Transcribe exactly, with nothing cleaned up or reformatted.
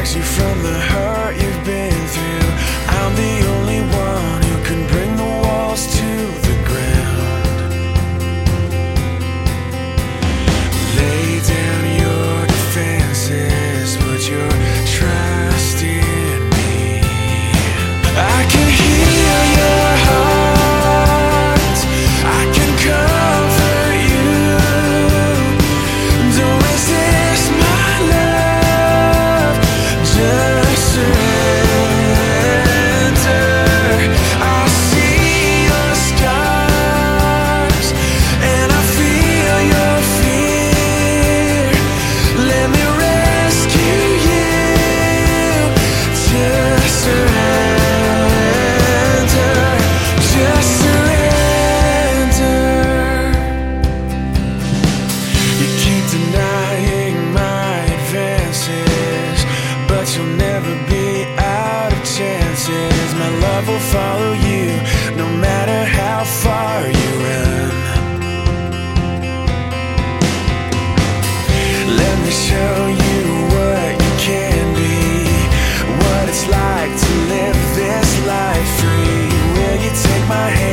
protects you from the hurt you've been through. I'm the only one who can bring the walls to the ground. Lay down your defenses, put your trust in me. I can heal your heart, I can comfort you. Don't resist my love, just surrender. I see your scars and I feel your fear. Let me rescue you, just surrender, just surrender. You keep denying my advances, but you'll never be out of chances. My love will follow you, no matter how far you run. Let me show you what you can be, what it's like to live this life free. Will you take my hand?